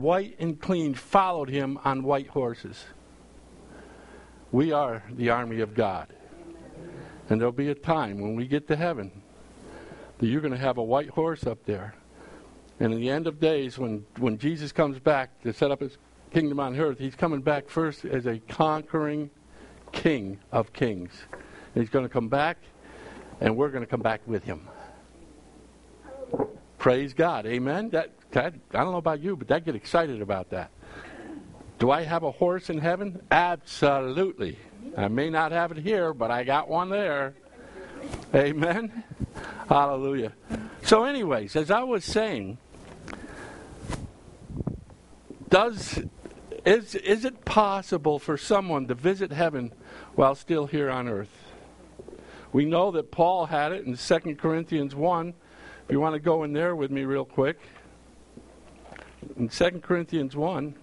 white and clean, followed him on white horses. We are the army of God. And there'll be a time when we get to heaven that you're going to have a white horse up there. And in the end of days, when Jesus comes back to set up his kingdom on earth, he's coming back first as a conquering King of kings. And he's going to come back, and we're going to come back with him. Praise God. Amen? I don't know about you, but I get excited about that. Do I have a horse in heaven? Absolutely. I may not have it here, but I got one there. Amen? Hallelujah. So anyways, as I was saying, is it possible for someone to visit heaven while still here on earth? We know that Paul had it in 2 Corinthians 1. If you want to go in there with me real quick. In 2 Corinthians 1,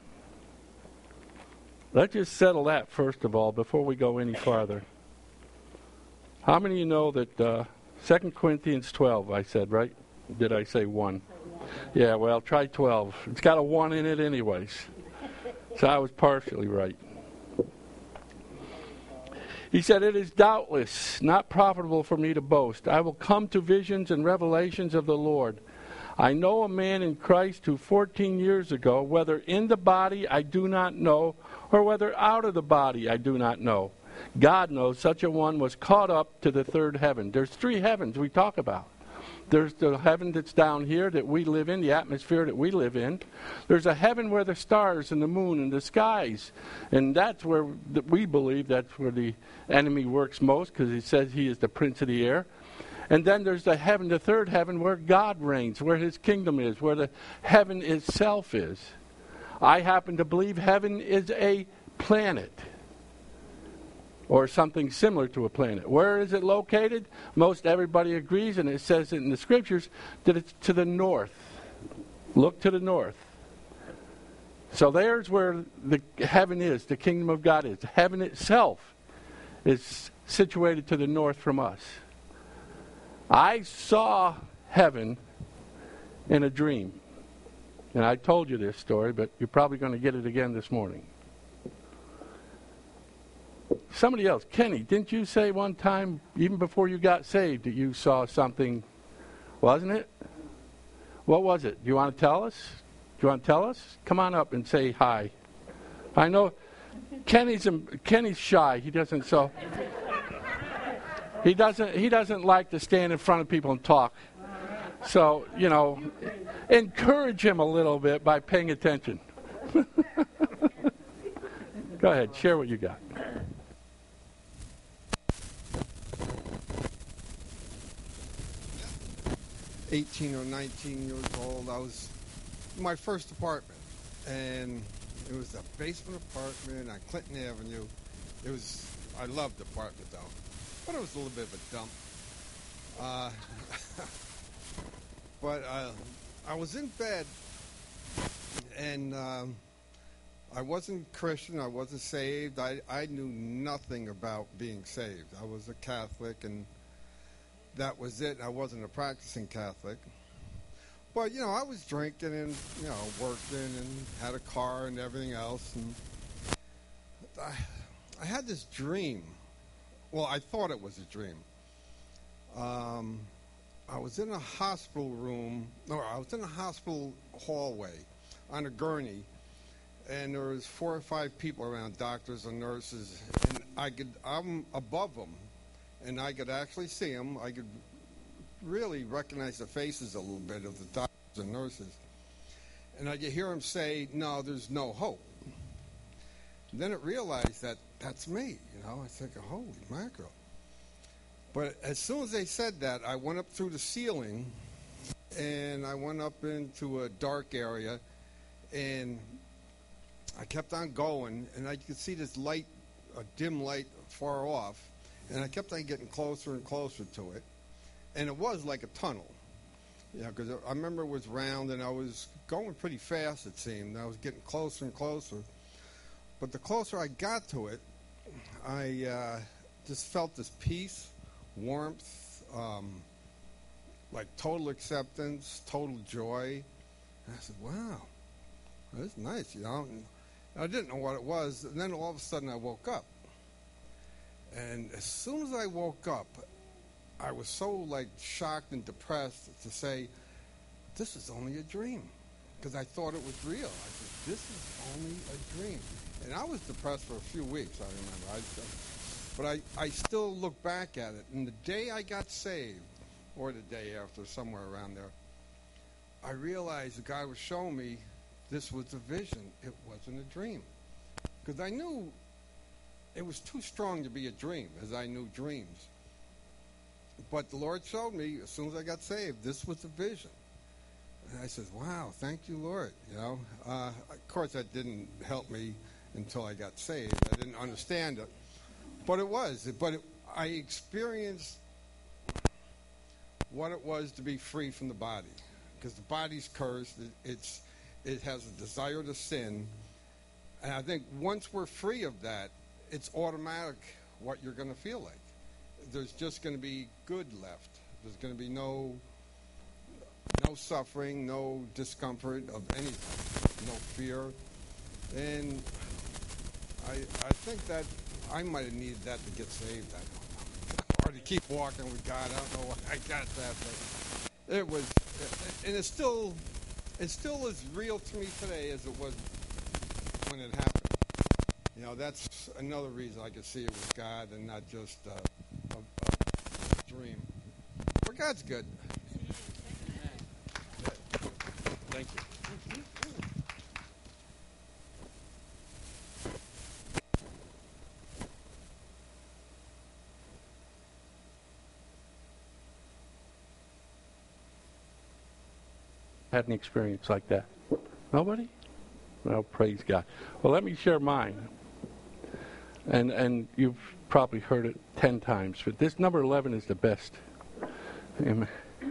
let's just settle that first of all before we go any farther. How many of you know that 2 Corinthians 12, I said, right? Did I say 1? Yeah, well, try 12. It's got a 1 in it anyways. So I was partially right. He said, "It is doubtless not profitable for me to boast. I will come to visions and revelations of the Lord. I know a man in Christ who 14 years ago, whether in the body I do not know, or whether out of the body I do not know. God knows such a one was caught up to the third heaven." There's 3 heavens we talk about. There's the heaven that's down here that we live in, the atmosphere that we live in. There's a heaven where the stars and the moon and the skies, and that's where we believe that's where the enemy works most, because he says he is the prince of the air. And then there's the heaven, the third heaven, where God reigns, where his kingdom is, where the heaven itself is. I happen to believe heaven is a planet, or something similar to a planet. Where is it located? Most everybody agrees, and it says in the scriptures that it's to the north. Look to the north. So there's where the heaven is, the kingdom of God is. Heaven itself is situated to the north from us. I saw heaven in a dream. And I told you this story, but you're probably going to get it again this morning. Somebody else, Kenny, didn't you say one time, even before you got saved, that you saw something, wasn't it? What was it? Do you want to tell us? Do you want to tell us? Come on up and say hi. I know Kenny's shy. He doesn't like to stand in front of people and talk. So, encourage him a little bit by paying attention. Go ahead, share what you got. 18 or 19 years old. I was in my first apartment, and it was a basement apartment on Clinton Avenue. I loved the apartment though, but it was a little bit of a dump. But I was in bed, and I wasn't Christian. I wasn't saved. I knew nothing about being saved. I was a Catholic, and that was it. I wasn't a practicing Catholic. But, I was drinking and, working and had a car and everything else. And I had this dream. Well, I thought it was a dream. I was in a hospital room. No, I was in a hospital hallway on a gurney. And there was 4 or 5 people around, doctors and nurses. And I'm above them. And I could actually see them. I could really recognize the faces a little bit of the doctors and nurses. And I could hear them say, "No, there's no hope." And then it realized that that's me. I was thinking, holy mackerel. But as soon as they said that, I went up through the ceiling, and I went up into a dark area, and I kept on going, and I could see this light, a dim light far off. And I kept on getting closer and closer to it. And it was like a tunnel. Because I remember it was round, and I was going pretty fast, it seemed. I was getting closer and closer. But the closer I got to it, I just felt this peace, warmth, like total acceptance, total joy. And I said, wow. That's nice, you know. And I didn't know what it was, and then all of a sudden I woke up. And as soon as I woke up, I was so like shocked and depressed to say, this is only a dream. Because I thought it was real. I said, this is only a dream. And I was depressed for a few weeks, I remember. But I still look back at it. And the day I got saved, or the day after, somewhere around there, I realized that God was showing me this was a vision. It wasn't a dream. Because I knew it was too strong to be a dream, as I knew dreams. But the Lord showed me, as soon as I got saved, this was a vision. And I said, wow, thank you, Lord. You know, of course, that didn't help me until I got saved. I didn't understand it. But it was. I experienced what it was to be free from the body. Because the body's cursed. It has a desire to sin. And I think once we're free of that, it's automatic what you're going to feel like. There's just going to be good left. There's going to be no suffering, no discomfort of anything, no fear. And I think that I might have needed that to get saved. I don't know. Or to keep walking with God. I don't know why I got that. But it was, and it's still as real to me today as it was when it happened. You know, that's another reason I could see it was God and not just a dream. But God's good. Thank you. Had an experience like that? Nobody? Well, praise God. Well, let me share mine. And you've probably heard it 10 times, but this number 11 is the best. Amen.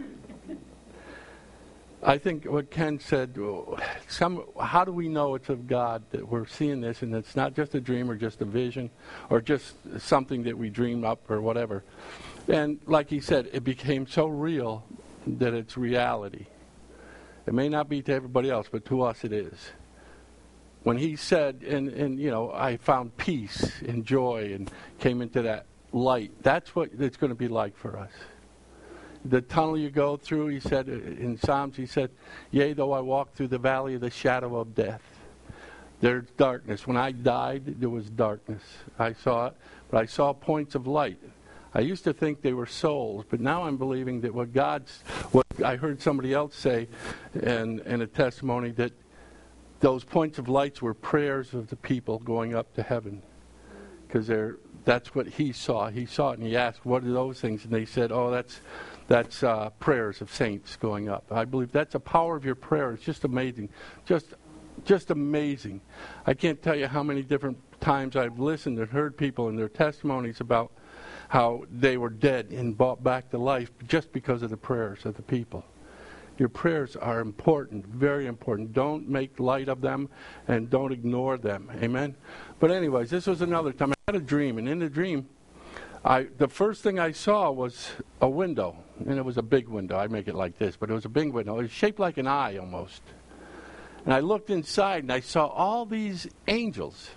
I think what Ken said, how do we know it's of God that we're seeing this and it's not just a dream or just a vision or just something that we dream up or whatever? And like he said, it became so real that it's reality. It may not be to everybody else, but to us it is. When he said, and you know, I found peace and joy and came into that light, that's what it's going to be like for us. The tunnel you go through, he said in Psalms, he said, yea, though I walk through the valley of the shadow of death, there's darkness. When I died, there was darkness. I saw it, but I saw points of light. I used to think they were souls, but now I'm believing that what I heard somebody else say in a testimony that those points of lights were prayers of the people going up to heaven. Because that's what he saw. He saw it and he asked, what are those things? And they said, oh, that's prayers of saints going up. I believe that's the power of your prayer. It's just amazing. Just amazing. I can't tell you how many different times I've listened and heard people in their testimonies about how they were dead and brought back to life just because of the prayers of the people. Your prayers are important, very important. Don't make light of them and don't ignore them. Amen? But anyways, this was another time. I had a dream, and in the dream, the first thing I saw was a window, and it was a big window. I make it like this, but it was a big window. It was shaped like an eye almost. And I looked inside, and I saw all these angels.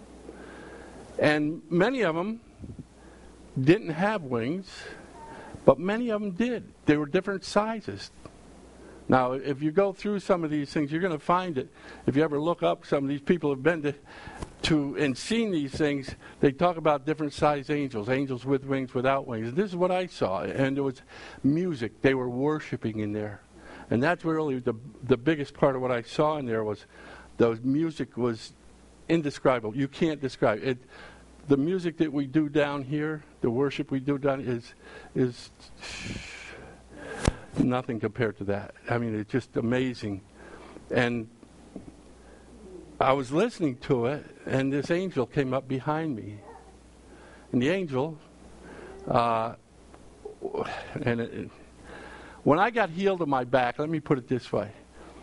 And many of them didn't have wings, but many of them did. They were different sizes. Now, if you go through some of these things, you're going to find it. If you ever look up, some of these people have been to and seen these things, they talk about different size angels, angels with wings, without wings. And this is what I saw. And there was music. They were worshiping in there. And that's really the biggest part of what I saw in there was the music was indescribable. You can't describe it. The music that we do down here, the worship we do down is nothing compared to that. I mean, it's just amazing. And I was listening to it, and this angel came up behind me. And the angel, when I got healed of my back, let me put it this way.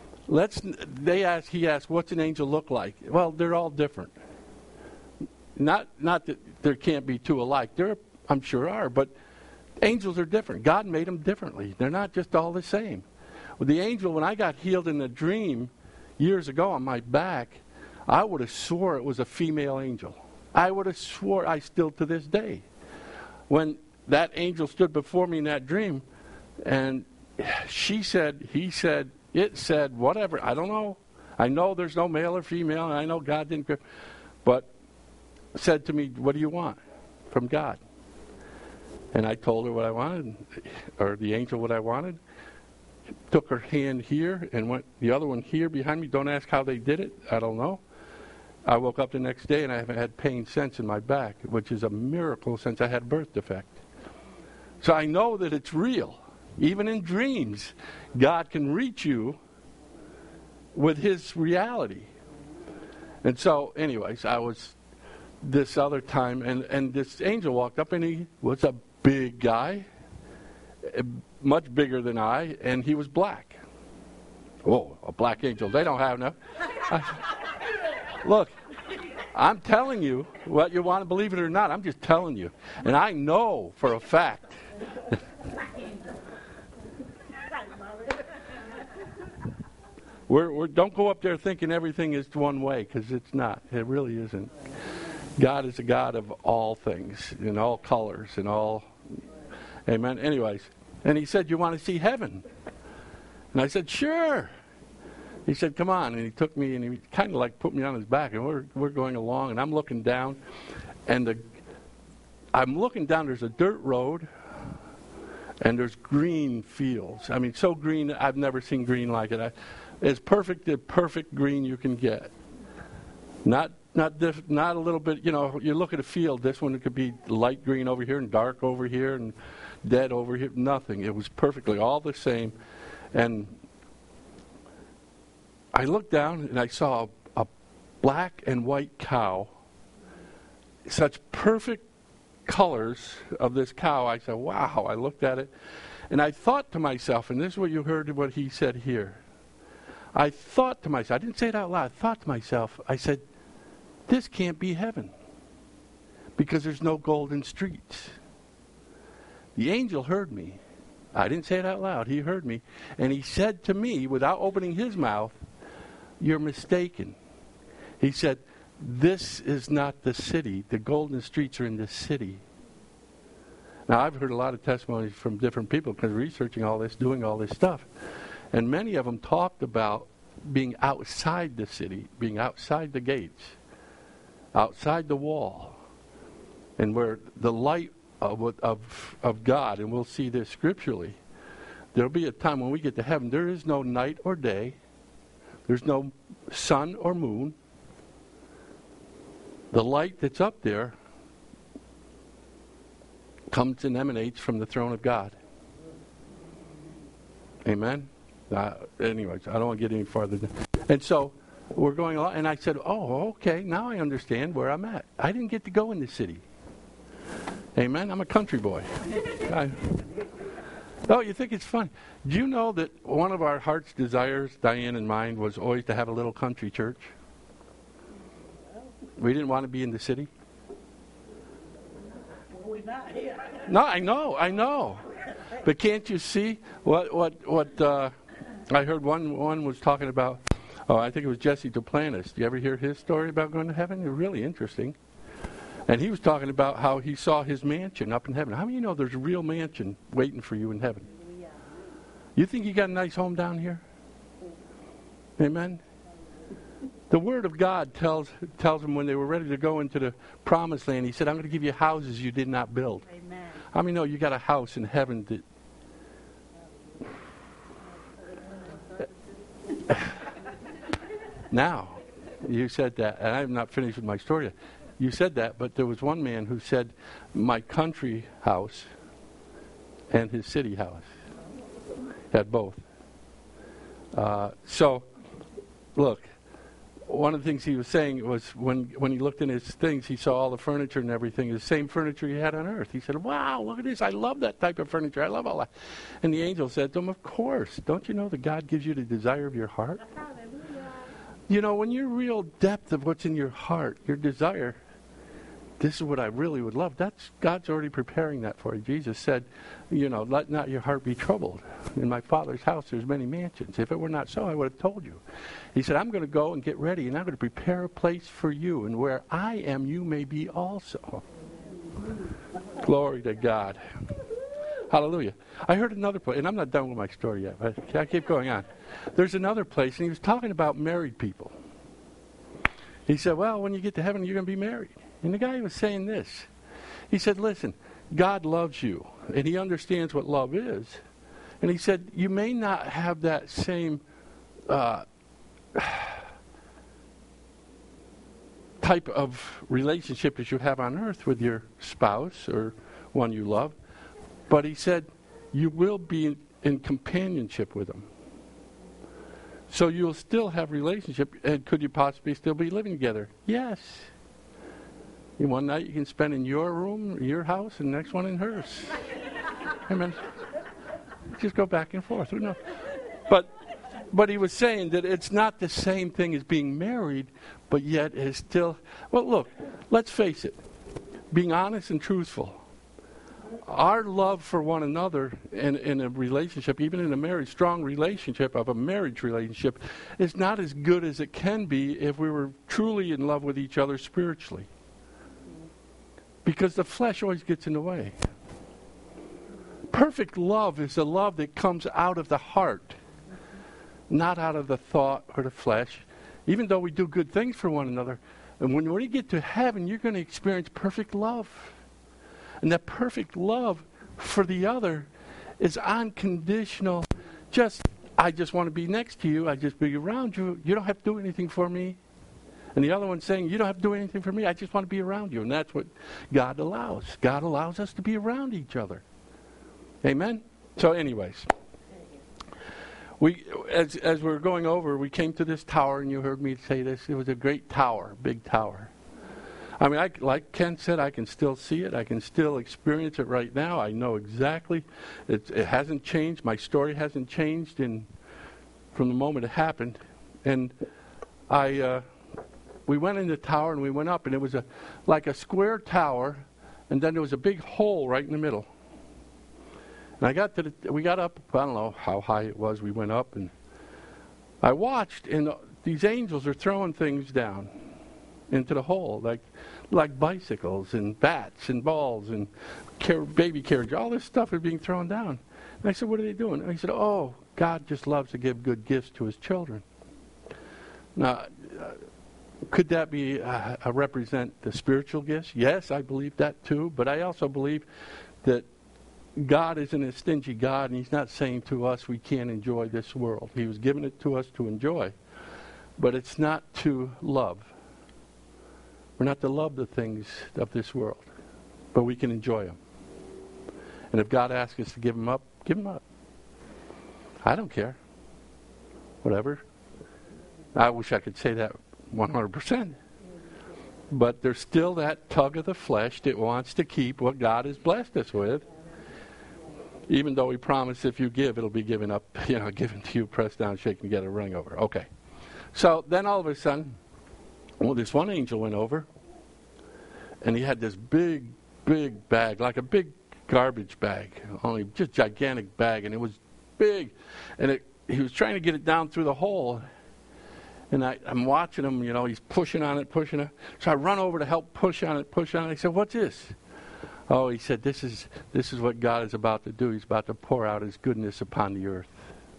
He asked, what's an angel look like? Well, they're all different. Not that there can't be two alike. There, I'm sure are, but angels are different. God made them differently. They're not just all the same. Well, the angel, when I got healed in the dream, years ago on my back, I would have swore it was a female angel. I would have swore, I still to this day. When that angel stood before me in that dream, and she said, he said, it said, whatever, I don't know. I know there's no male or female, and I know God didn't, but said to me, what do you want from God? And I told her what I wanted, or the angel what I wanted. Took her hand here and went the other one here behind me. Don't ask how they did it. I don't know. I woke up the next day and I haven't had pain since in my back, which is a miracle since I had a birth defect. So I know that it's real. Even in dreams, God can reach you with His reality. And so, anyways, I was this other time, and this angel walked up, and he was a big guy, much bigger than I, and he was black. Oh, a black angel. They don't have no. Look, I'm telling you what you want to believe it or not. I'm just telling you. And I know for a fact. Don't go up there thinking everything is one way, because it's not. It really isn't. God is a God of all things, in all colors, in all. Amen. Anyways. And he said, you want to see heaven? And I said, sure. He said, come on. And he took me and he kind of like put me on his back. And we're going along. And I'm looking down. And I'm looking down. There's a dirt road. And there's green fields. I mean, so green. I've never seen green like it. It's perfect, the perfect green you can get. Not a little bit, you know, you look at a field. This one, it could be light green over here and dark over here and dead over here. Nothing. It was perfectly all the same. And I looked down and I saw a black and white cow. Such perfect colors of this cow. I said, wow. I looked at it and I thought to myself, and this is what you heard what he said here. I thought to myself, I didn't say it out loud, I thought to myself, I said, this can't be heaven because there's no golden streets. The angel heard me. I didn't say it out loud. He heard me. And he said to me, without opening his mouth, you're mistaken. He said, this is not the city. The golden streets are in the city. Now, I've heard a lot of testimonies from different people because researching all this, doing all this stuff. And many of them talked about being outside the city, being outside the gates, outside the wall, and where the light of God, and we'll see this scripturally, there'll be a time when we get to heaven, there is no night or day, there's no sun or moon. The light that's up there comes and emanates from the throne of God. Amen? Anyways, I don't want to get any farther. And so we're going along, and I said, oh, okay, now I understand where I'm at. I didn't get to go in the city. Amen? I'm a country boy. Oh, you think it's fun. Do you know that one of our heart's desires, Diane and mine, was always to have a little country church? We didn't want to be in the city. We're not here. No, I know. But can't you see what I heard one was talking about, I think it was Jesse Duplantis. Do you ever hear his story about going to heaven? It's really interesting. And he was talking about how he saw his mansion up in heaven. How many of you know there's a real mansion waiting for you in heaven? You think you got a nice home down here? Amen? The Word of God tells them when they were ready to go into the promised land, He said, I'm going to give you houses you did not build. Amen. How many know you got a house in heaven that... Now, you said that, and I'm not finished with my story yet. You said that, but there was one man who said, my country house and his city house. Had both. So, look, one of the things he was saying was when he looked in his things, he saw all the furniture and everything, the same furniture he had on earth. He said, wow, look at this. I love that type of furniture. I love all that. And the angel said to him, of course. Don't you know that God gives you the desire of your heart? You know, when your real depth of what's in your heart, your desire, this is what I really would love. God's already preparing that for you. Jesus said, let not your heart be troubled. In my Father's house there's many mansions. If it were not so, I would have told you. He said, I'm going to go and get ready, and I'm going to prepare a place for you, and where I am, you may be also. Glory to God. Hallelujah. I heard another place, and I'm not done with my story yet, but I keep going on. There's another place, and he was talking about married people. He said, well, when you get to heaven, you're going to be married. And the guy was saying this. He said, listen, God loves you, and he understands what love is. And he said, you may not have that same type of relationship as you have on earth with your spouse or one you love. But he said, you will be in companionship with them. So you'll still have relationship. And could you possibly still be living together? Yes. One night you can spend in your room, your house, and the next one in hers. Amen. Just go back and forth. Who knows? But he was saying that it's not the same thing as being married, but yet it's still... Well, look, let's face it. Being honest and truthful. Our love for one another in a relationship, even in a marriage, strong relationship of a marriage relationship, is not as good as it can be if we were truly in love with each other spiritually. Because the flesh always gets in the way. Perfect love is a love that comes out of the heart, not out of the thought or the flesh. Even though we do good things for one another, and when you get to heaven, you're going to experience perfect love. And that perfect love for the other is unconditional. I just want to be next to you. I just be around you. You don't have to do anything for me. And the other one's saying, you don't have to do anything for me. I just want to be around you. And that's what God allows. God allows us to be around each other. Amen? So anyways, as we were going over, we came to this tower, and you heard me say this. It was a great tower, big tower. I mean, like Ken said, I can still see it. I can still experience it right now. I know exactly. It hasn't changed. My story hasn't changed from the moment it happened. And we went in the tower, and we went up, and it was like a square tower, and then there was a big hole right in the middle. And we got up, I don't know how high it was, we went up, and I watched, and these angels are throwing things down into the hole, like bicycles and bats and balls and baby carriage. All this stuff is being thrown down. And I said, what are they doing? And he said, oh, God just loves to give good gifts to his children. Now, could that be represent the spiritual gifts? Yes, I believe that too. But I also believe that God isn't a stingy God, and he's not saying to us we can't enjoy this world. He was giving it to us to enjoy. But it's not to love. We're not to love the things of this world. But we can enjoy them. And if God asks us to give them up, give them up. I don't care. Whatever. I wish I could say that 100%. But there's still that tug of the flesh that wants to keep what God has blessed us with. Even though he promised if you give, it'll be given up, given to you, pressed down, shaken together, running over. Okay. So then all of a sudden, this one angel went over, and he had this big, big bag, like a big garbage bag, only just gigantic bag, and it was big. And he was trying to get it down through the hole. And I'm watching him, he's pushing on it. So I run over to help push on it. I said, what's this? Oh, he said, this is what God is about to do. He's about to pour out his goodness upon the earth.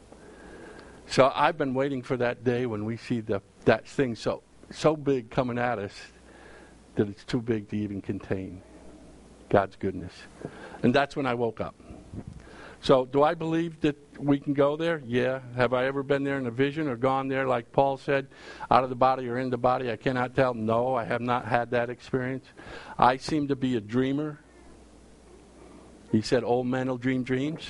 So I've been waiting for that day when we see that thing so big coming at us that it's too big to even contain God's goodness. And that's when I woke up. So do I believe that we can go there? Yeah. Have I ever been there in a vision or gone there, like Paul said, out of the body or in the body? I cannot tell. No, I have not had that experience. I seem to be a dreamer. He said, old men will dream dreams.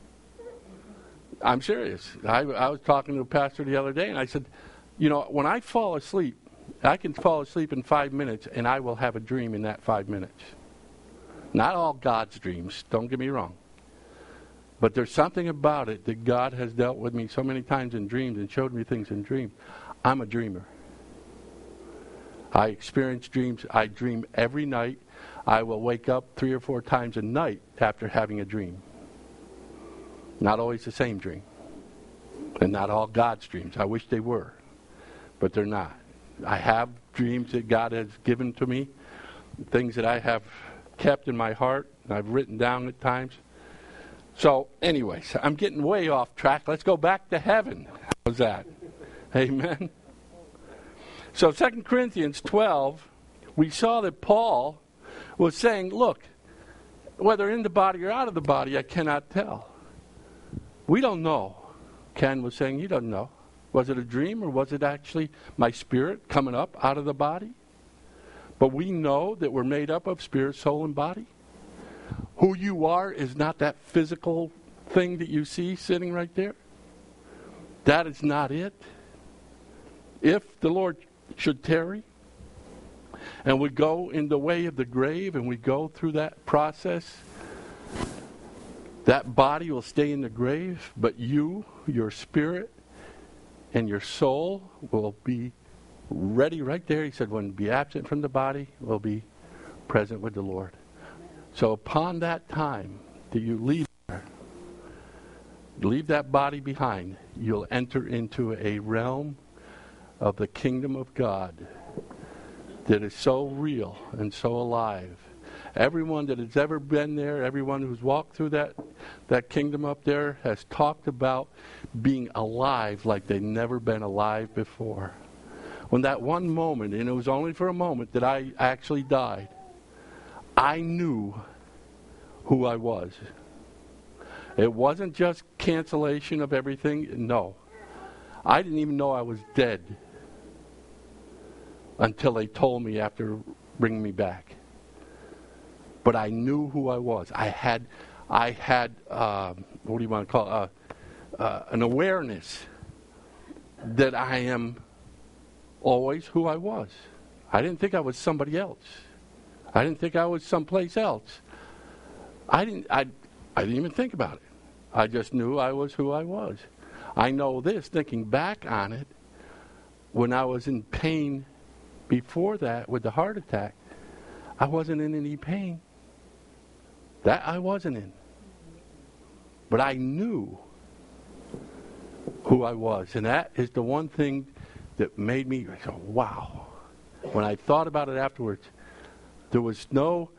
I'm serious. I was talking to a pastor the other day, and I said, when I fall asleep, I can fall asleep in 5 minutes, and I will have a dream in that 5 minutes. Not all God's dreams, don't get me wrong. But there's something about it that God has dealt with me so many times in dreams and showed me things in dreams. I'm a dreamer. I experience dreams. I dream every night. I will wake up 3 or 4 times a night after having a dream. Not always the same dream. And not all God's dreams. I wish they were. But they're not. I have dreams that God has given to me. Things that I have kept in my heart. And I've written down at times. So, anyways, I'm getting way off track. Let's go back to heaven. How's that? Amen. So 2 Corinthians 12, we saw that Paul was saying, look, whether in the body or out of the body, I cannot tell. We don't know. Ken was saying, you don't know. Was it a dream or was it actually my spirit coming up out of the body? But we know that we're made up of spirit, soul, and body. Who you are is not that physical thing that you see sitting right there. That is not it. If the Lord should tarry, and we go in the way of the grave, and we go through that process, that body will stay in the grave, but you, your spirit, and your soul will be ready right there. He said, when be absent from the body, will be present with the Lord. So upon that time that you leave there, leave that body behind, you'll enter into a realm of the kingdom of God that is so real and so alive. Everyone that has ever been there, everyone who's walked through that kingdom up there has talked about being alive like they've never been alive before. When that one moment, and it was only for a moment that I actually died, I knew who I was. It wasn't just cancellation of everything. No. I didn't even know I was dead until they told me after bringing me back. But I knew who I was. I had what do you want to call it? An awareness that I am always who I was. I didn't think I was somebody else. I didn't think I was someplace else. I didn't even think about it. I just knew I was who I was. I know this, thinking back on it, when I was in pain before that with the heart attack, I wasn't in any pain. That I wasn't in. But I knew who I was. And that is the one thing that made me go, wow. When I thought about it afterwards, there was no,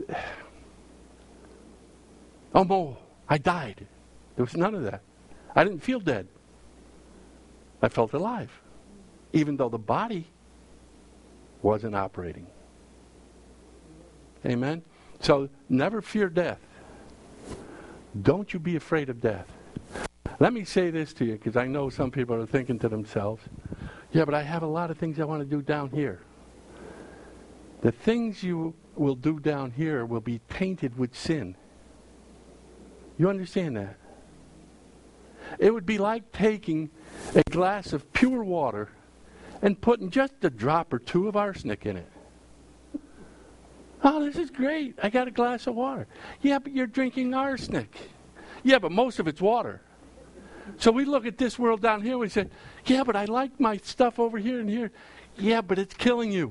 I died. There was none of that. I didn't feel dead. I felt alive. Even though the body wasn't operating. Amen? So never fear death. Don't you be afraid of death. Let me say this to you, because I know some people are thinking to themselves, yeah, but I have a lot of things I want to do down here. The things you will do down here will be tainted with sin. You understand that? It would be like taking a glass of pure water and putting just a drop or two of arsenic in it. Oh, this is great. I got a glass of water. Yeah, but you're drinking arsenic. Yeah, but most of it's water. So we look at this world down here and we say, yeah, but I like my stuff over here and here. Yeah, but it's killing you.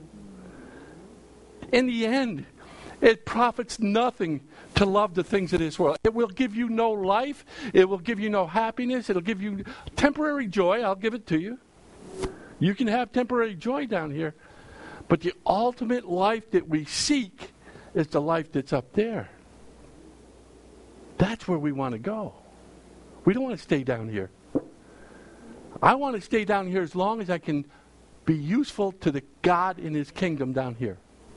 In the end, it profits nothing to love the things of this world. It will give you no life. It will give you no happiness. It'll give you temporary joy. I'll give it to you. You can have temporary joy down here. But the ultimate life that we seek is the life that's up there. That's where we want to go. We don't want to stay down here. I want to stay down here as long as I can be useful to the God in His kingdom down here.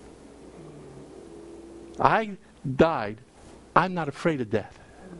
I died. I'm not afraid of death.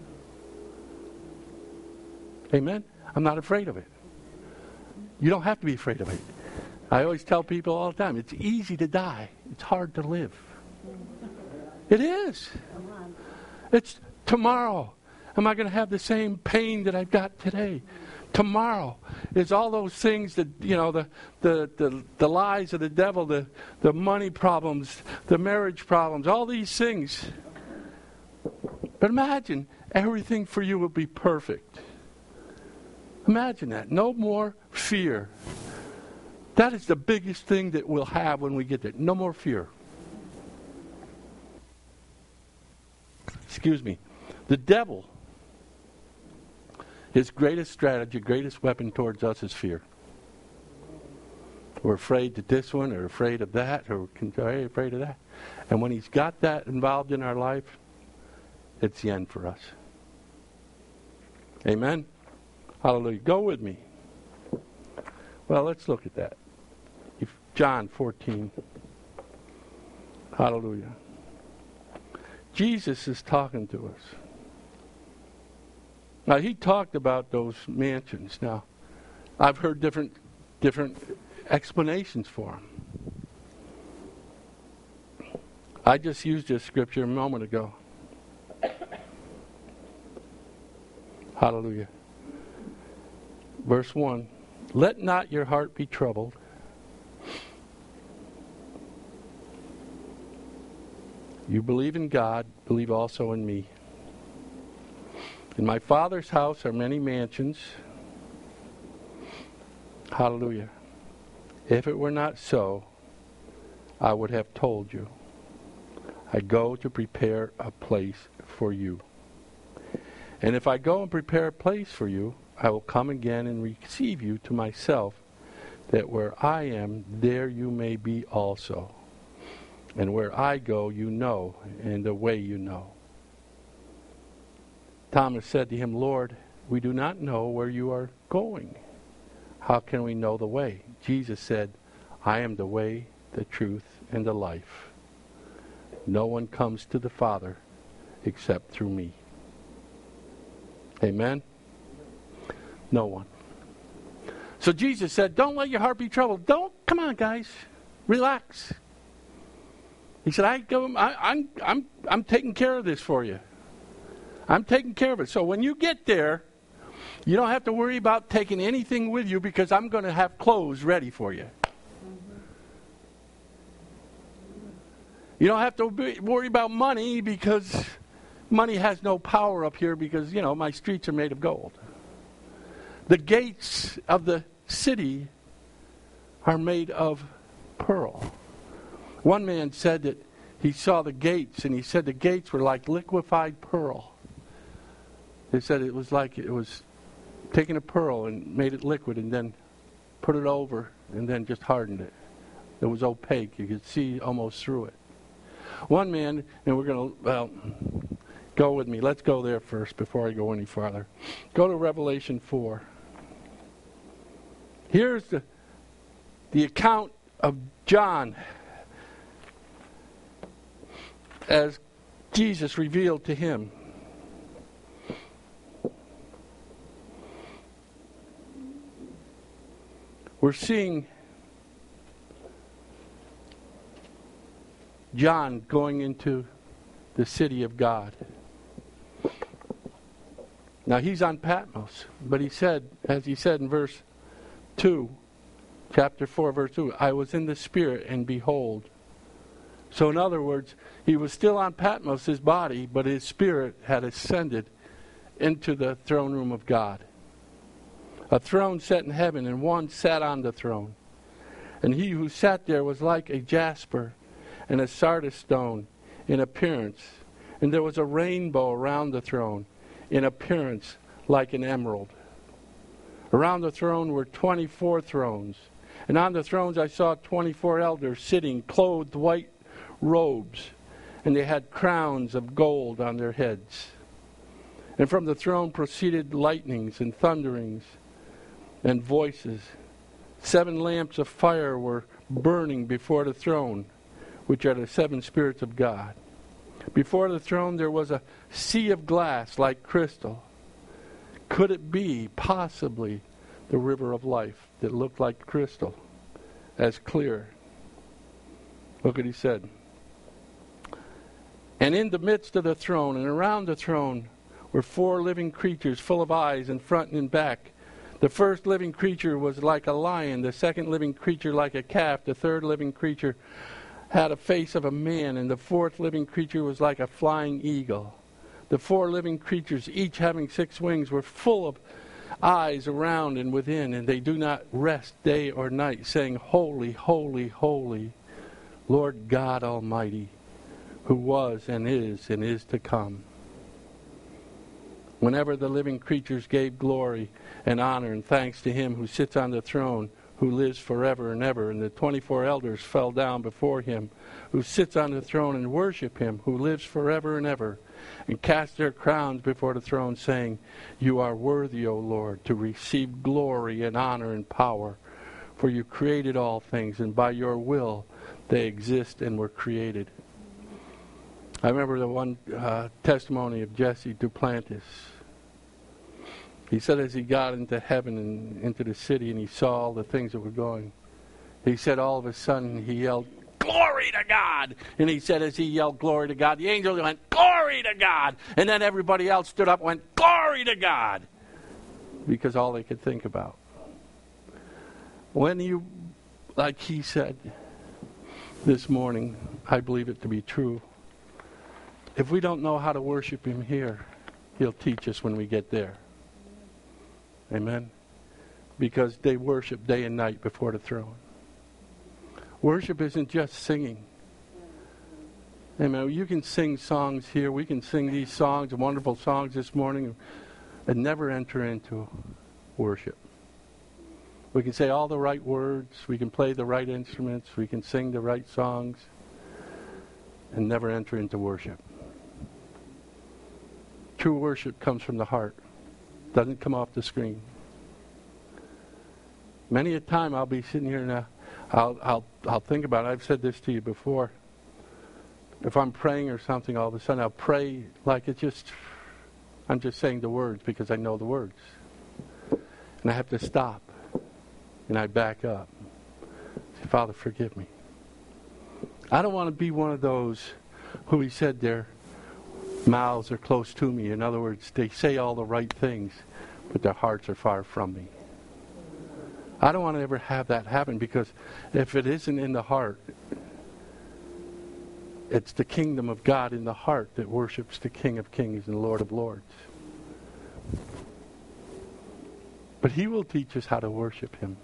Amen? I'm not afraid of it. You don't have to be afraid of it. I always tell people all the time, it's easy to die. It's hard to live. It is. It's tomorrow. Am I going to have the same pain that I've got today? Tomorrow is all those things that, you know, the lies of the devil, the money problems, the marriage problems, all these things. But imagine everything for you will be perfect. Imagine that. No more fear. That is the biggest thing that we'll have when we get there. No more fear. Excuse me. The devil, his greatest strategy, greatest weapon towards us is fear. We're afraid of this one, or afraid of that, or afraid of that. And when he's got that involved in our life, it's the end for us. Amen? Hallelujah. Go with me. Well, let's look at that. John 14. Hallelujah. Jesus is talking to us. Now, he talked about those mansions. Now, I've heard different explanations for them. I just used this scripture a moment ago. Hallelujah. Verse 1. Let not your heart be troubled. You believe in God, believe also in me. In my Father's house are many mansions. Hallelujah. If it were not so, I would have told you. I go to prepare a place for you. And if I go and prepare a place for you, I will come again and receive you to myself, that where I am, there you may be also. And where I go, you know, and the way you know. Thomas said to him, Lord, we do not know where you are going. How can we know the way? Jesus said, I am the way, the truth, and the life. No one comes to the Father except through me. Amen? No one. So Jesus said, don't let your heart be troubled. Come on, guys. Relax. He said, I'm taking care of this for you. I'm taking care of it. So when you get there, you don't have to worry about taking anything with you, because I'm going to have clothes ready for you. You don't have to worry about money, because money has no power up here, because, my streets are made of gold. The gates of the city are made of pearl. One man said that he saw the gates, and he said the gates were like liquefied pearl. They said it was like it was taking a pearl and made it liquid and then put it over and then just hardened it. It was opaque. You could see almost through it. One man, and we're going to, go with me. Let's go there first before I go any farther. Go to Revelation 4. Here's the account of John as Jesus revealed to him. We're seeing John going into the city of God. Now he's on Patmos, but he said, as he said in verse 2, chapter 4, verse 2, I was in the Spirit, and behold. So in other words, he was still on Patmos, his body, but his spirit had ascended into the throne room of God. A throne set in heaven, and one sat on the throne. And he who sat there was like a jasper and a sardis stone in appearance. And there was a rainbow around the throne, in appearance like an emerald. Around the throne were 24 thrones. And on the thrones I saw 24 elders sitting, clothed white robes, and they had crowns of gold on their heads. And from the throne proceeded lightnings and thunderings and voices. 7 lamps of fire were burning before the throne, which are the 7 spirits of God. Before the throne there was a sea of glass like crystal. Could it be possibly the river of life that looked like crystal, as clear? Look what he said. And in the midst of the throne and around the throne were 4 living creatures full of eyes in front and in back. The first living creature was like a lion, the second living creature like a calf, the third living creature had a face of a man, and the fourth living creature was like a flying eagle. The 4 living creatures, each having 6 wings, were full of eyes around and within, and they do not rest day or night, saying, Holy, holy, holy, Lord God Almighty, who was and is to come. Whenever the living creatures gave glory and honor and thanks to him who sits on the throne, who lives forever and ever, and the 24 elders fell down before him who sits on the throne and worship him who lives forever and ever, and cast their crowns before the throne, saying, You are worthy, O Lord, to receive glory and honor and power, for you created all things, and by your will they exist and were created. I remember the one testimony of Jesse Duplantis. He said as he got into heaven and into the city and he saw all the things that were going, he said all of a sudden he yelled, Glory to God! And he said as he yelled glory to God, the angels went, Glory to God! And then everybody else stood up and went, Glory to God! Because all they could think about. When you, like he said this morning, I believe it to be true, if we don't know how to worship him here, he'll teach us when we get there. Amen? Because they worship day and night before the throne. Worship isn't just singing. Amen. You can sing songs here. We can sing these songs, wonderful songs this morning, and never enter into worship. We can say all the right words. We can play the right instruments. We can sing the right songs, and never enter into worship. True worship comes from the heart. Doesn't come off the screen. Many a time I'll be sitting here and I'll think about it. I've said this to you before. If I'm praying or something, all of a sudden I'll pray like I'm just saying the words because I know the words. And I have to stop. And I back up. Say, Father, forgive me. I don't want to be one of those who he said their mouths are close to me. In other words, they say all the right things, but their hearts are far from me. I don't want to ever have that happen, because if it isn't in the heart, it's the kingdom of God in the heart that worships the King of Kings and Lord of Lords. But he will teach us how to worship him.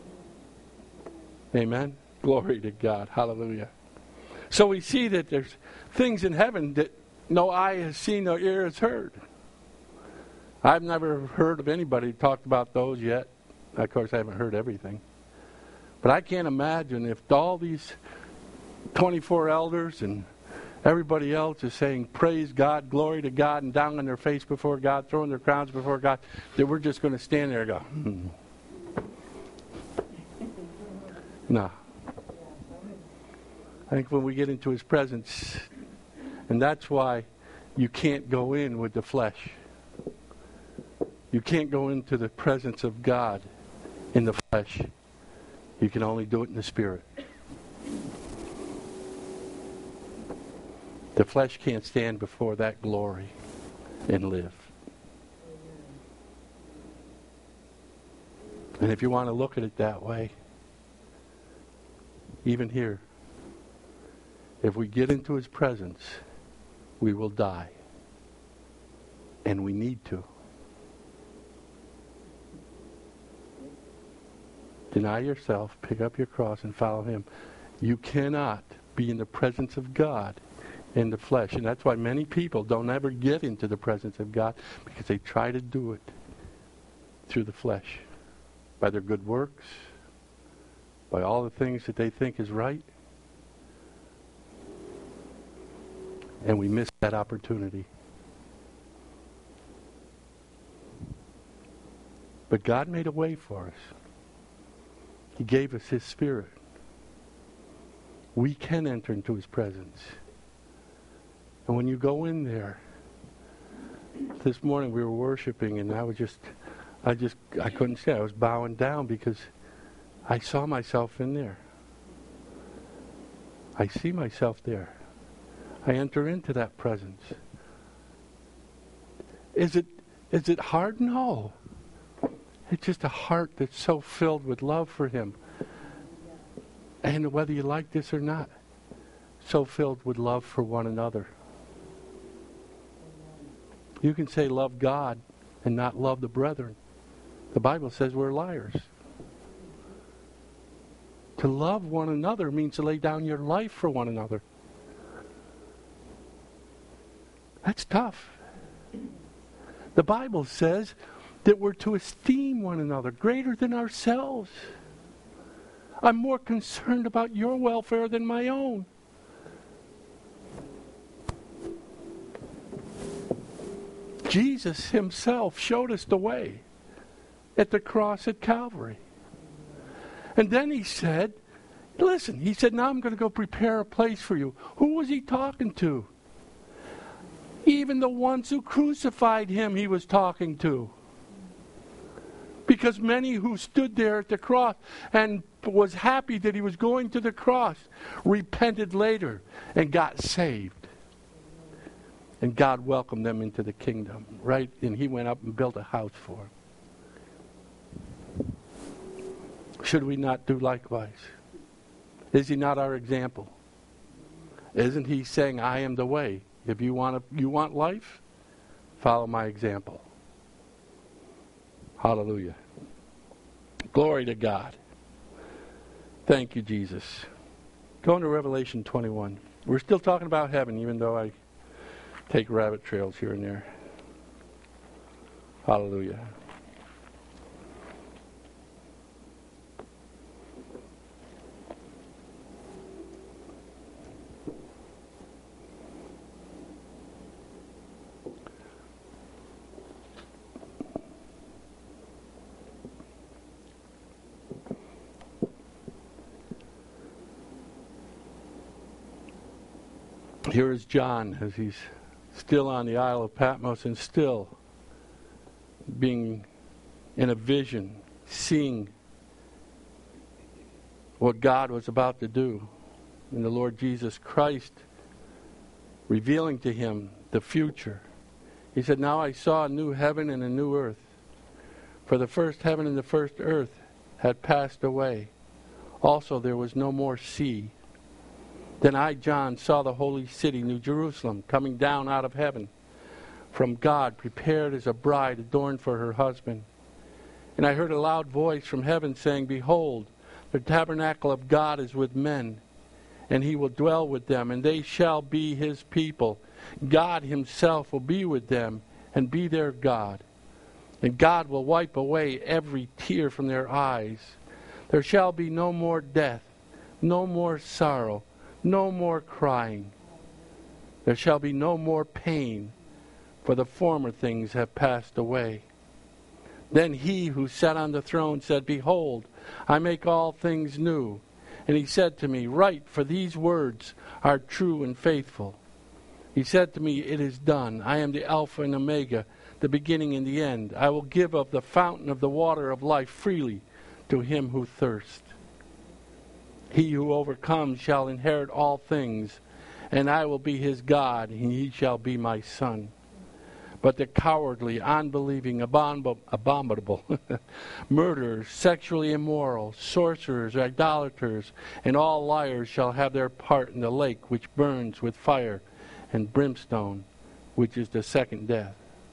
Amen? Glory to God. Hallelujah. So we see that there's things in heaven that no eye has seen, no ear has heard. I've never heard of anybody talked about those yet. Of course, I haven't heard everything. But I can't imagine if all these 24 elders and everybody else is saying, praise God, glory to God, and down on their face before God, throwing their crowns before God, that we're just going to stand there and go, No. I think when we get into his presence, and that's why you can't go in with the flesh. You can't go into the presence of God in the flesh. You can only do it in the Spirit. The flesh can't stand before that glory and live. And if you want to look at it that way, even here, if we get into his presence, we will die. And we need to. Deny yourself, pick up your cross, and follow him. You cannot be in the presence of God in the flesh. And that's why many people don't ever get into the presence of God, because they try to do it through the flesh. By their good works, by all the things that they think is right. And we miss that opportunity. But God made a way for us. He gave us his Spirit. We can enter into his presence. And when you go in there, this morning we were worshiping, and I couldn't say. I was bowing down because I saw myself in there. I see myself there. I enter into that presence. Is it hard? No. It's just a heart that's so filled with love for him. And whether you like this or not, so filled with love for one another. You can say love God and not love the brethren. The Bible says we're liars. To love one another means to lay down your life for one another. That's tough. The Bible says that we're to esteem one another greater than ourselves. I'm more concerned about your welfare than my own. Jesus himself showed us the way at the cross at Calvary. And then he said, listen, he said, now I'm going to go prepare a place for you. Who was he talking to? Even the ones who crucified him he was talking to. Because many who stood there at the cross and was happy that he was going to the cross repented later and got saved. And God welcomed them into the kingdom, right? And he went up and built a house for them. Should we not do likewise? Is he not our example? Isn't he saying, I am the way? If you want life, follow my example. Hallelujah. Glory to God. Thank you, Jesus. Going to Revelation 21. We're still talking about heaven, even though I take rabbit trails here and there. Hallelujah. Here is John as he's still on the Isle of Patmos and still being in a vision, seeing what God was about to do in the Lord Jesus Christ, revealing to him the future. He said, now I saw a new heaven and a new earth, for the first heaven and the first earth had passed away. Also there was no more sea. Then I, John, saw the holy city, New Jerusalem, coming down out of heaven from God, prepared as a bride adorned for her husband. And I heard a loud voice from heaven saying, behold, the tabernacle of God is with men, and he will dwell with them, and they shall be his people. God himself will be with them and be their God. And God will wipe away every tear from their eyes. There shall be no more death, no more sorrow, no more crying. There shall be no more pain, for the former things have passed away. Then he who sat on the throne said, behold, I make all things new. And he said to me, write, for these words are true and faithful. He said to me, it is done. I am the Alpha and Omega, the beginning and the end. I will give of the fountain of the water of life freely to him who thirsts. He who overcomes shall inherit all things, and I will be his God, and he shall be my son. But the cowardly, unbelieving, abominable, murderers, sexually immoral, sorcerers, idolaters, and all liars shall have their part in the lake which burns with fire and brimstone, which is the second death.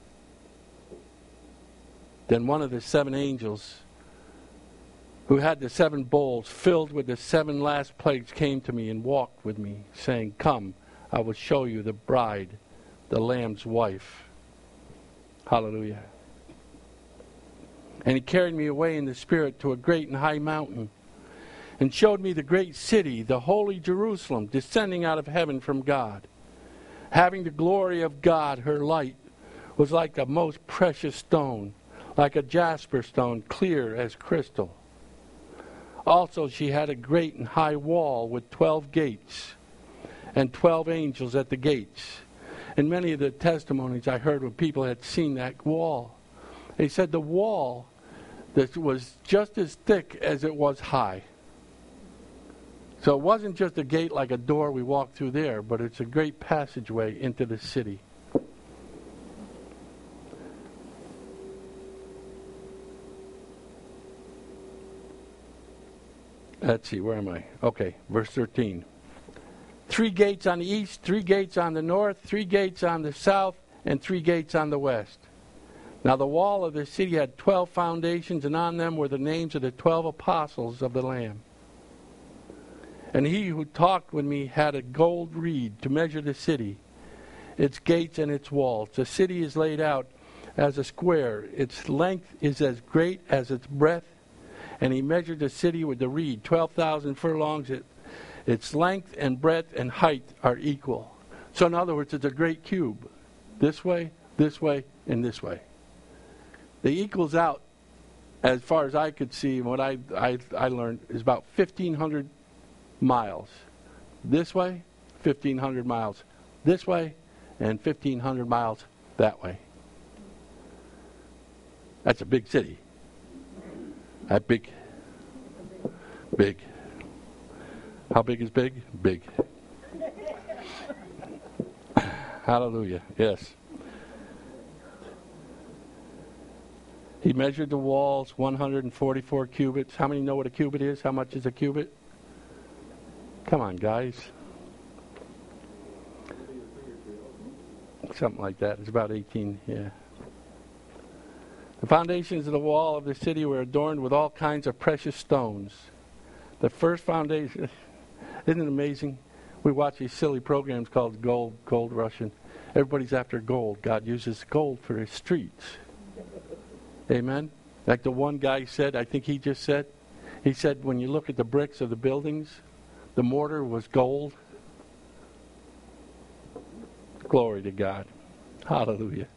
Then one of the seven angels, who had the seven bowls filled with the seven last plagues, came to me and walked with me, saying, come, I will show you the bride, the Lamb's wife. Hallelujah. And he carried me away in the Spirit to a great and high mountain, and showed me the great city, the holy Jerusalem, descending out of heaven from God, having the glory of God. Her light was like a most precious stone, like a jasper stone, clear as crystal. Also she had a great and high wall with 12 gates, and 12 angels at the gates. And many of the testimonies I heard when people had seen that wall, they said the wall that was just as thick as it was high. So it wasn't just a gate like a door we walk through there, but it's a great passageway into the city. Let's see, where am I? Okay, verse 13. 3 gates on the east, 3 gates on the north, 3 gates on the south, and 3 gates on the west. Now the wall of the city had 12 foundations, and on them were the names of the 12 apostles of the Lamb. And he who talked with me had a gold reed to measure the city, its gates and its walls. The city is laid out as a square. Its length is as great as its breadth. And he measured the city with the reed, 12,000 furlongs. Its length and breadth and height are equal. So in other words, it's a great cube. This way, and this way. It equals out, as far as I could see, and what I learned, is about 1,500 miles. This way, 1,500 miles. This way, and 1,500 miles that way. That's a big city. That big. Big. How big is big? Big. Hallelujah. Yes. He measured the walls 144 cubits. How many know what a cubit is? How much is a cubit? Come on, guys. Something like that. It's about 18, yeah. The foundations of the wall of the city were adorned with all kinds of precious stones. The first foundation, isn't it amazing? We watch these silly programs called Gold Rush, and everybody's after gold. God uses gold for his streets. Amen? Like the one guy said, I think he just said, he said when you look at the bricks of the buildings, the mortar was gold. Glory to God. Hallelujah.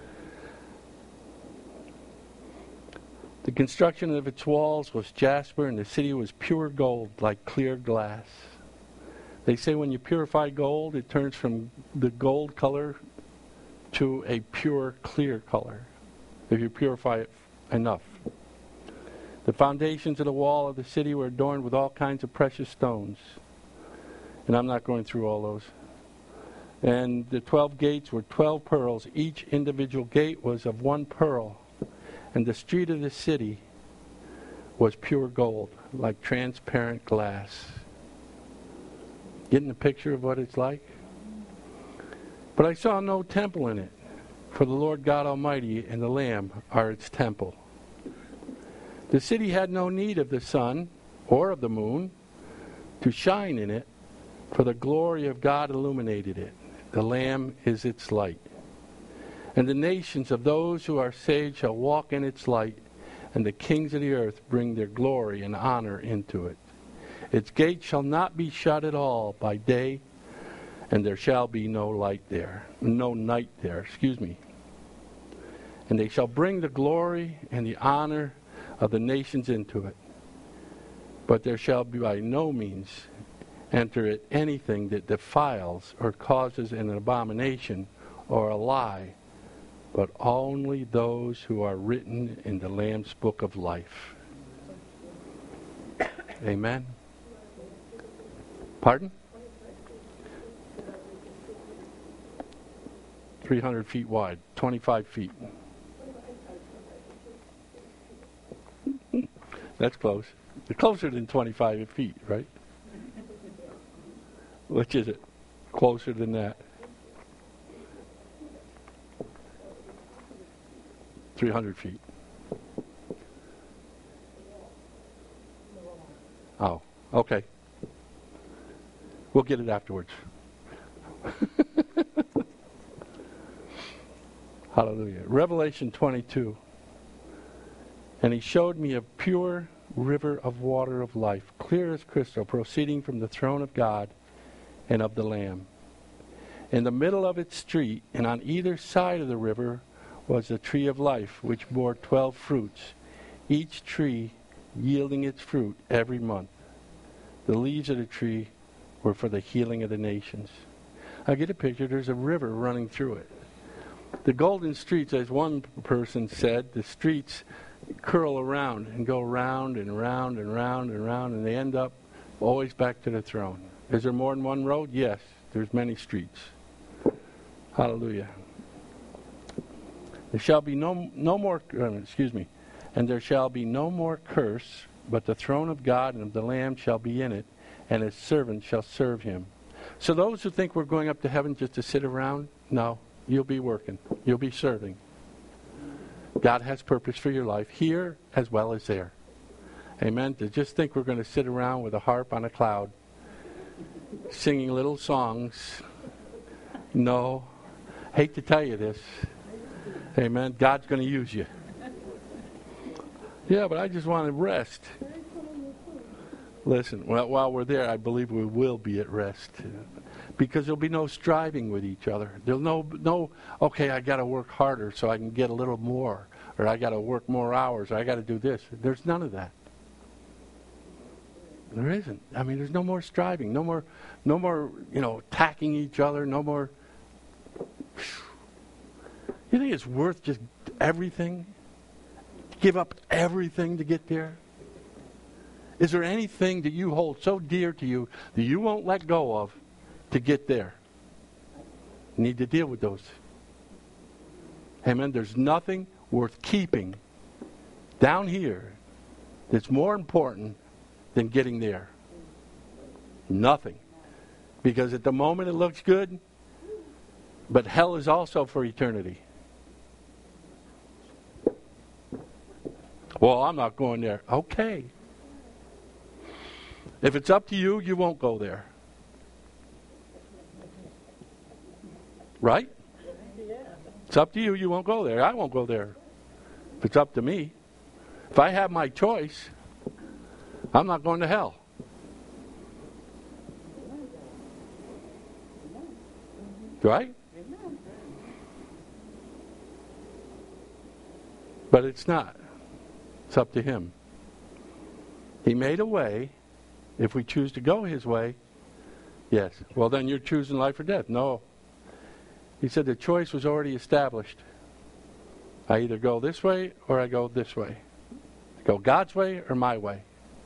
The construction of its walls was jasper, and the city was pure gold, like clear glass. They say when you purify gold, it turns from the gold color to a pure, clear color, if you purify it enough. The foundations of the wall of the city were adorned with all kinds of precious stones. And I'm not going through all those. And the 12 gates were 12 pearls. Each individual gate was of one pearl. And the street of the city was pure gold, like transparent glass. Getting a picture of what it's like? But I saw no temple in it, for the Lord God Almighty and the Lamb are its temple. The city had no need of the sun or of the moon to shine in it, for the glory of God illuminated it. The Lamb is its light. And the nations of those who are saved shall walk in its light, and the kings of the earth bring their glory and honor into it. Its gates shall not be shut at all by day, and there shall be no night there. And they shall bring the glory and the honor of the nations into it. But there shall be by no means enter it anything that defiles or causes an abomination or a lie, but only those who are written in the Lamb's book of life. Amen. Pardon? 300 feet wide, 25 feet. That's close. It's closer than 25 feet, right? Which is it? Closer than that? 300 feet. Oh, okay. We'll get it afterwards. Hallelujah. Revelation 22. And he showed me a pure river of water of life, clear as crystal, proceeding from the throne of God and of the Lamb. In the middle of its street, and on either side of the river, was the tree of life, which bore 12 fruits, each tree yielding its fruit every month. The leaves of the tree were for the healing of the nations. I get a picture. There's a river running through it. The golden streets, as one person said, the streets curl around and go round and round and round and round, and they end up always back to the throne. Is there more than one road? Yes. There's many streets. Hallelujah. There shall be no more, and there shall be no more curse, but the throne of God and of the Lamb shall be in it, and his servants shall serve him. So those who think we're going up to heaven just to sit around, no, you'll be working. You'll be serving. God has purpose for your life here as well as there. Amen. To just think we're going to sit around with a harp on a cloud singing little songs. No. Hate to tell you this. Amen. God's going to use you. Yeah, but I just want to rest. Listen, well, while we're there, I believe we will be at rest. Because there'll be no striving with each other. There'll no okay, I got to work harder so I can get a little more. Or I got to work more hours. Or I got to do this. There's none of that. There isn't. I mean, there's no more striving. No more, attacking each other. No more. You think it's worth just everything? Give up everything to get there? Is there anything that you hold so dear to you that you won't let go of to get there? You need to deal with those. Amen. There's nothing worth keeping down here that's more important than getting there. Nothing. Because at the moment it looks good, but hell is also for eternity. Well, I'm not going there. Okay. If it's up to you, you won't go there. Right? It's up to you, you won't go there. I won't go there. If it's up to me. If I have my choice, I'm not going to hell. Right? But it's not. It's up to Him. He made a way. If we choose to go His way, yes. Well, then you're choosing life or death. No. He said the choice was already established. I either go this way or I go this way. I go God's way or my way.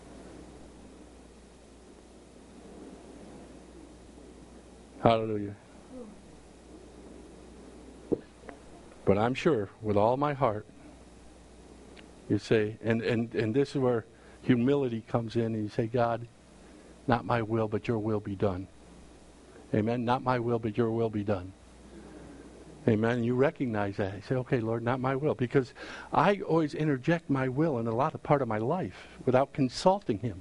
Hallelujah. But I'm sure with all my heart, you say, and this is where humility comes in, and you say, God, not my will, but your will be done. Amen? Not my will, but your will be done. Amen? And you recognize that. You say, okay, Lord, not my will. Because I always interject my will in a lot of part of my life without consulting Him.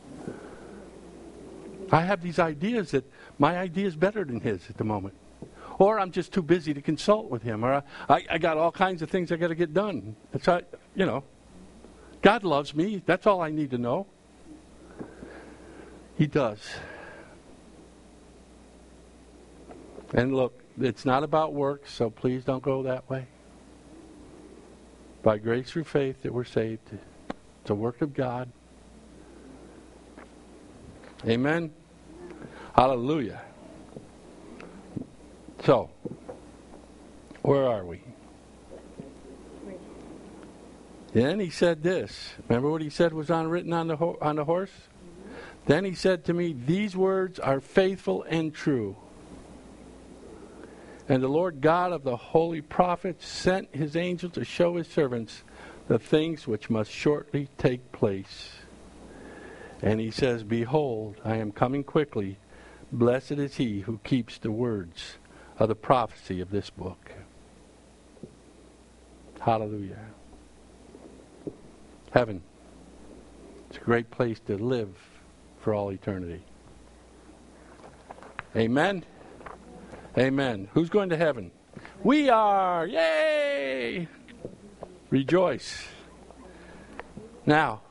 I have these ideas that my idea is better than His at the moment. Or I'm just too busy to consult with Him. Or I got all kinds of things I got to get done. That's how, God loves me. That's all I need to know. He does. And look, it's not about works, so please don't go that way. By grace through faith that we're saved. It's a work of God. Amen? Hallelujah. So, where are we? Then he said this. Remember what he said was written on the horse? Then he said to me, these words are faithful and true. And the Lord God of the holy prophets sent His angel to show His servants the things which must shortly take place. And he says, behold, I am coming quickly. Blessed is he who keeps the words of the prophecy of this book. Hallelujah. Heaven. It's a great place to live for all eternity. Amen? Amen. Who's going to heaven? We are! Yay! Rejoice. Now,